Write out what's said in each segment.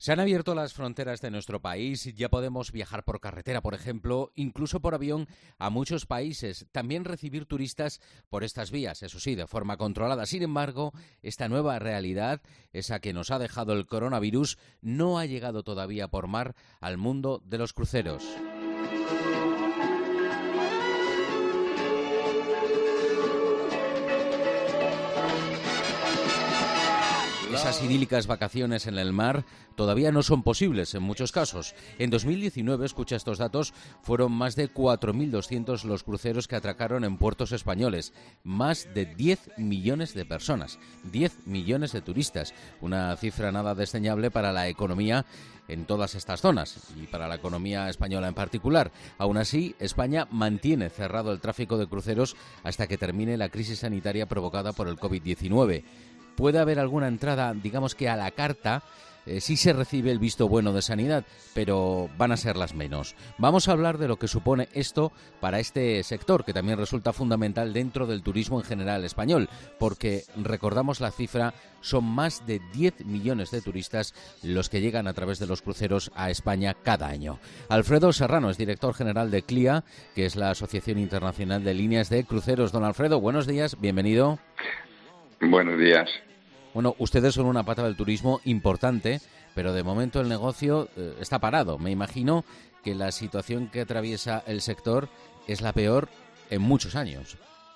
Se han abierto las fronteras de nuestro país y ya podemos viajar por carretera, por ejemplo, incluso por avión a muchos países. También recibir turistas por estas vías, eso sí, de forma controlada. Sin embargo, esta nueva realidad, esa que nos ha dejado el coronavirus, no ha llegado todavía por mar al mundo de los cruceros. Esas idílicas vacaciones en el mar todavía no son posibles en muchos casos. En 2019, escucha estos datos, fueron más de 4.200 los cruceros que atracaron en puertos españoles. Más de 10 millones de personas, 10 millones de turistas. Una cifra nada desdeñable para la economía en todas estas zonas y para la economía española en particular. Aún así, España mantiene cerrado el tráfico de cruceros hasta que termine la crisis sanitaria provocada por el COVID-19. Puede haber alguna entrada, digamos que a la carta, sí se recibe el visto bueno de sanidad, pero van a ser las menos. Vamos a hablar de lo que supone esto para este sector, que también resulta fundamental dentro del turismo en general español, porque, recordamos la cifra, son más de 10 millones de turistas los que llegan a través de los cruceros a España cada año. Alfredo Serrano es director general de CLIA, que es la Asociación Internacional de Líneas de Cruceros. Don Alfredo, buenos días, bienvenido. Buenos días. Bueno, ustedes son una pata del turismo importante, pero de momento el negocio está parado. Me imagino que la situación que atraviesa el sector es la peor en muchos años.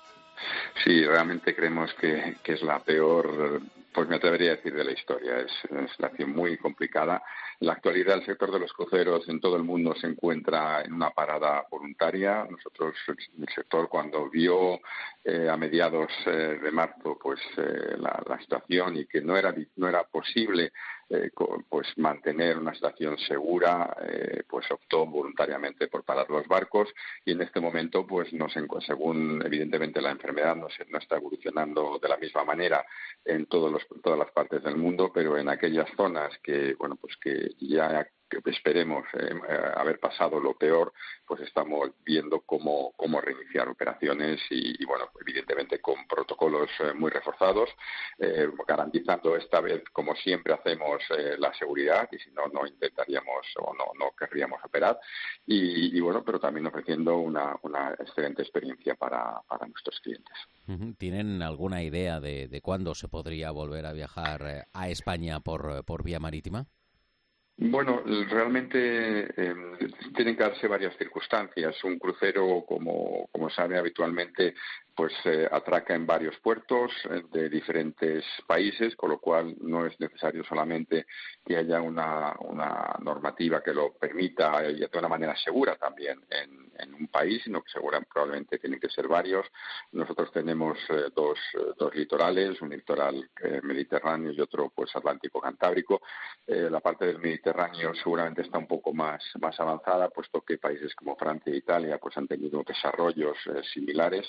Sí, realmente creemos que es la peor, pues me atrevería a decir, de la historia. Es una situación muy complicada. En la actualidad, el sector de los cruceros en todo el mundo se encuentra en una parada voluntaria. Nosotros, el sector, cuando vio a mediados de marzo pues la situación y que no era posible pues mantener una situación segura, pues optó voluntariamente por parar los barcos, y en este momento pues según evidentemente la enfermedad no está evolucionando de la misma manera en todas las partes del mundo, pero en aquellas zonas que pues que ya esperemos haber pasado lo peor, pues estamos viendo cómo reiniciar operaciones y bueno, evidentemente con protocolos muy reforzados, garantizando esta vez, como siempre hacemos, la seguridad, y si no intentaríamos o no querríamos operar, y bueno, pero también ofreciendo una excelente experiencia para nuestros clientes. ¿Tienen alguna idea de cuándo se podría volver a viajar a España por vía marítima? Bueno, realmente tienen que darse varias circunstancias. Un crucero, como sabe, habitualmente pues atraca en varios puertos de diferentes países, con lo cual no es necesario solamente que haya una normativa que lo permita de una manera segura también en un país, sino que probablemente tienen que ser varios. Nosotros tenemos dos litorales, un litoral mediterráneo y otro pues Atlántico-Cantábrico. La parte del Mediterráneo seguramente está un poco más avanzada, puesto que países como Francia e Italia pues han tenido desarrollos similares.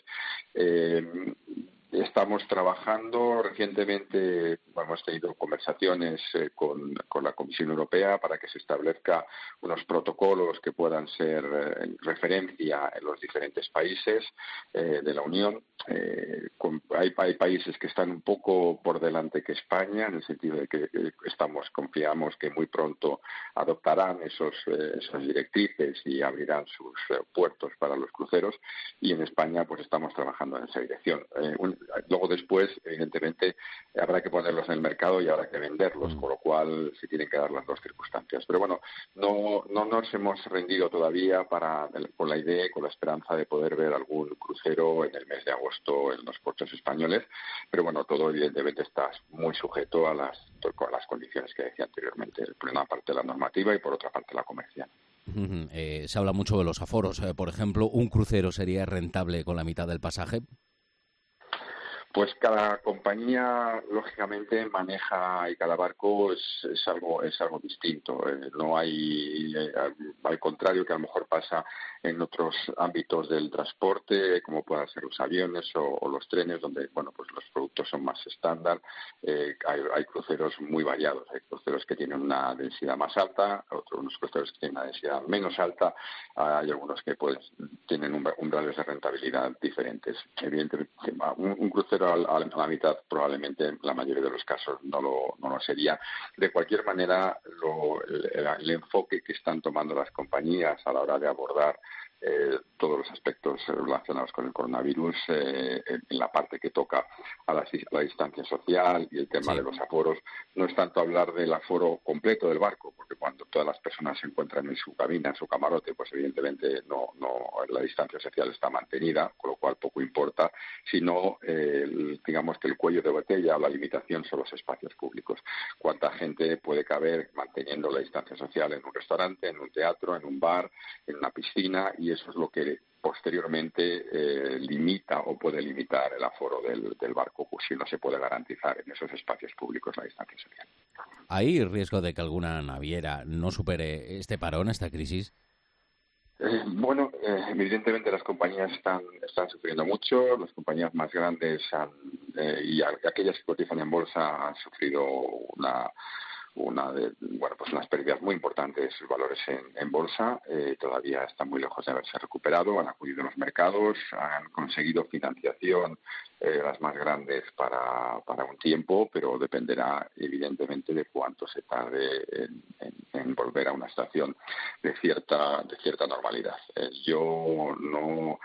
Estamos trabajando recientemente, hemos tenido conversaciones con la Comisión Europea para que se establezca unos protocolos que puedan ser referencia en los diferentes países de la Unión. Hay países que están un poco por delante que España, en el sentido de que confiamos que muy pronto adoptarán esas directrices y abrirán sus puertos para los cruceros, y en España pues estamos trabajando en esa dirección. Luego después, evidentemente, habrá que ponerlos en el mercado y habrá que venderlos, con lo cual se tienen que dar las dos circunstancias. Pero bueno, no nos hemos rendido todavía con la idea y con la esperanza de poder ver algún crucero en el mes de agosto en los puertos españoles, pero bueno, todo evidentemente está muy sujeto a las condiciones que decía anteriormente, por una parte la normativa y por otra parte la comercial. Se habla mucho de los aforos. Por ejemplo, ¿un crucero sería rentable con la mitad del pasaje? Pues cada compañía, lógicamente, maneja, y cada barco es algo distinto. No hay, al contrario que a lo mejor pasa en otros ámbitos del transporte, como puedan ser los aviones o los trenes, donde bueno, pues los productos son más estándar. Hay cruceros muy variados. Hay cruceros que tienen una densidad más alta, unos cruceros que tienen una densidad menos alta. Hay algunos que tienen umbrales de rentabilidad diferentes. Evidentemente, un crucero pero a la mitad probablemente en la mayoría de los casos no lo sería. De cualquier manera, el enfoque que están tomando las compañías a la hora de abordar todos los aspectos relacionados con el coronavirus, en la parte que toca a la distancia social y el tema de los aforos, no es tanto hablar del aforo completo del barco, porque cuando todas las personas se encuentran en su cabina, en su camarote, pues evidentemente no la distancia social está mantenida, con lo cual poco importa, sino digamos que el cuello de botella o la limitación son los espacios públicos. Cuánta gente puede caber manteniendo la distancia social en un restaurante, en un teatro, en un bar, en una piscina, y eso es lo que posteriormente limita o puede limitar el aforo del barco, pues si no se puede garantizar en esos espacios públicos la distancia social. ¿Hay riesgo de que alguna naviera no supere este parón, esta crisis? Bueno, evidentemente las compañías están sufriendo mucho. Las compañías más grandes y aquellas que cotizan en bolsa han sufrido unas pérdidas muy importantes, sus valores en bolsa. Todavía están muy lejos de haberse recuperado. Han acudido a los mercados, han conseguido financiación, las más grandes para un tiempo, pero dependerá evidentemente de cuánto se tarde en volver a una situación de cierta normalidad. Yo no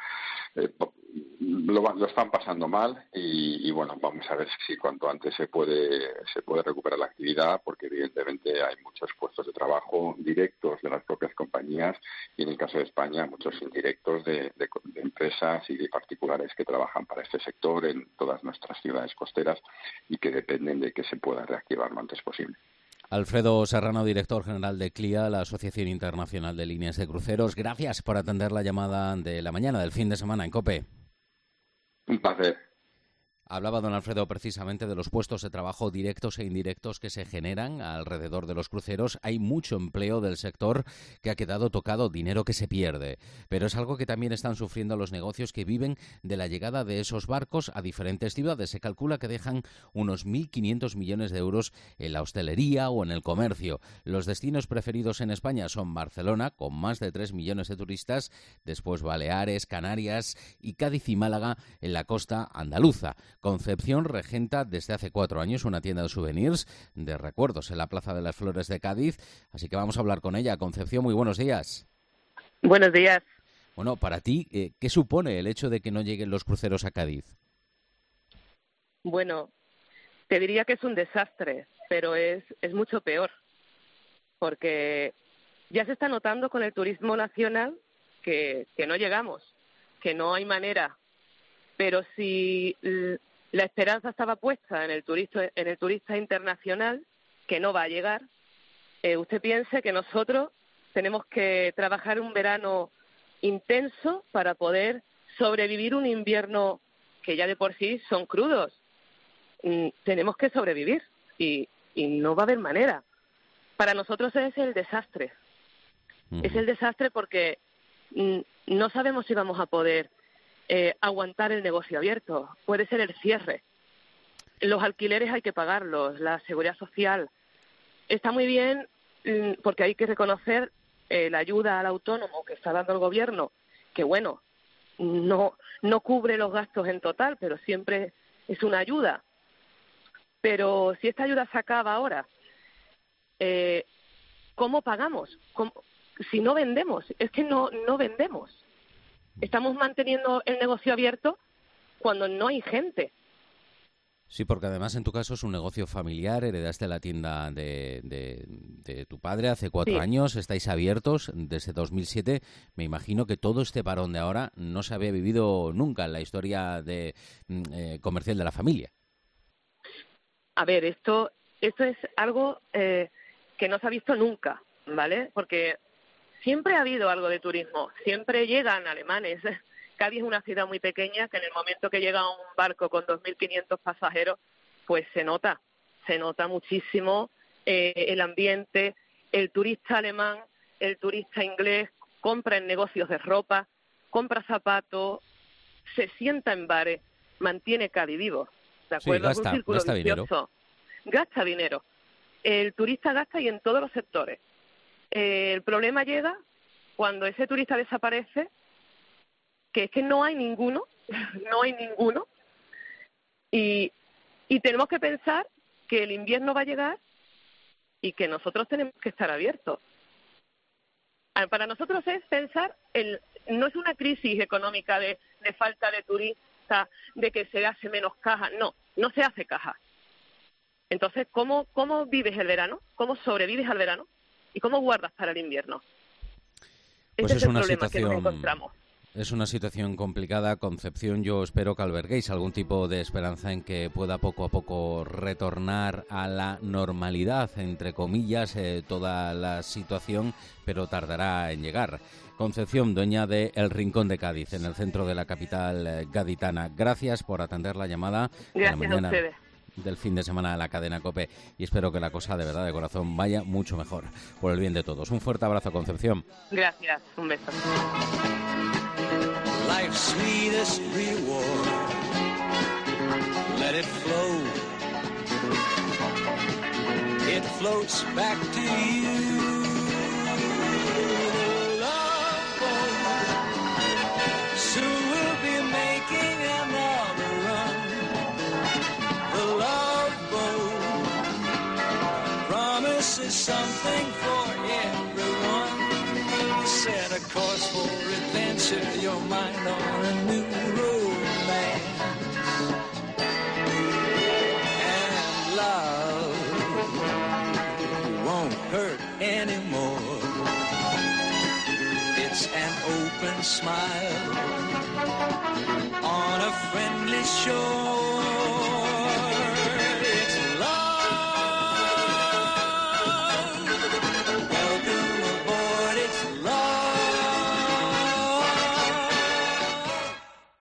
lo están pasando mal y bueno, vamos a ver si cuanto antes se puede recuperar la actividad, porque evidentemente hay muchos puestos de trabajo directos de las propias compañías y en el caso de España muchos indirectos de empresas y de particulares que trabajan para este sector en todas nuestras ciudades costeras y que dependen de que se pueda reactivar lo antes posible. Alfredo Serrano, director general de CLIA, la Asociación Internacional de Líneas de Cruceros. Gracias por atender la llamada de la mañana del fin de semana en COPE. Un placer. Hablaba don Alfredo precisamente de los puestos de trabajo directos e indirectos que se generan alrededor de los cruceros. Hay mucho empleo del sector que ha quedado tocado, dinero que se pierde. Pero es algo que también están sufriendo los negocios que viven de la llegada de esos barcos a diferentes ciudades. Se calcula que dejan unos 1.500 millones de euros en la hostelería o en el comercio. Los destinos preferidos en España son Barcelona, con más de 3 millones de turistas, después Baleares, Canarias y Cádiz y Málaga en la costa andaluza. Concepción regenta desde hace 4 años una tienda de souvenirs, de recuerdos, en la Plaza de las Flores de Cádiz. Así que vamos a hablar con ella. Concepción, muy buenos días. Buenos días. Bueno, para ti, ¿qué supone el hecho de que no lleguen los cruceros a Cádiz? Bueno, te diría que es un desastre, pero es mucho peor, porque ya se está notando con el turismo nacional que no llegamos, que no hay manera. Pero si la esperanza estaba puesta en el turista internacional, que no va a llegar, usted piense que nosotros tenemos que trabajar un verano intenso para poder sobrevivir un invierno que ya de por sí son crudos. Tenemos que sobrevivir y no va a haber manera. Para nosotros es el desastre. Es el desastre porque no sabemos si vamos a poder aguantar el negocio abierto. Puede ser el cierre. Los alquileres hay que pagarlos, la seguridad social. Está muy bien porque hay que reconocer la ayuda al autónomo que está dando el gobierno, que bueno, no cubre los gastos en total, pero siempre es una ayuda. Pero si esta ayuda se acaba ahora, ¿cómo pagamos? Si no vendemos, es que no vendemos. Estamos manteniendo el negocio abierto cuando no hay gente. Sí, porque además en tu caso es un negocio familiar, heredaste la tienda de tu padre hace 4 años, estáis abiertos desde 2007. Me imagino que todo este parón de ahora no se había vivido nunca en la historia comercial de la familia. A ver, esto es algo que no se ha visto nunca, ¿vale? Porque siempre ha habido algo de turismo, siempre llegan alemanes. Cádiz es una ciudad muy pequeña que en el momento que llega un barco con 2.500 pasajeros, pues se nota muchísimo el ambiente. El turista alemán, el turista inglés compra en negocios de ropa, compra zapatos, se sienta en bares, mantiene Cádiz vivo, ¿de acuerdo? Sí, es un círculo vicioso. Gasta dinero. El turista gasta y en todos los sectores. El problema llega cuando ese turista desaparece, que es que no hay ninguno, Y tenemos que pensar que el invierno va a llegar y que nosotros tenemos que estar abiertos. Para nosotros es pensar, no es una crisis económica de falta de turistas, de que se hace menos caja. No se hace caja. Entonces, ¿cómo vives el verano? ¿Cómo sobrevives al verano? ¿Y cómo guardas para el invierno? Pues ese es el problema que nos encontramos. Es una situación complicada, Concepción. Yo espero que alberguéis algún tipo de esperanza en que pueda poco a poco retornar a la normalidad, entre comillas, toda la situación, pero tardará en llegar. Concepción, dueña de El Rincón de Cádiz, en el centro de la capital gaditana. Gracias por atender la llamada. Gracias de la mañana a ustedes. Del fin de semana de la cadena COPE, y espero que la cosa de verdad, de corazón, vaya mucho mejor, por el bien de todos. Un fuerte abrazo, Concepción. Gracias, un beso. Life's sweetest reward, let it flow, it floats back to you. Love boat, soon we'll be making another run. The love boat promises something for everyone. Set a course for adventure, your mind on a new romance. And love won't hurt anymore. It's an open smile on a friendly shore.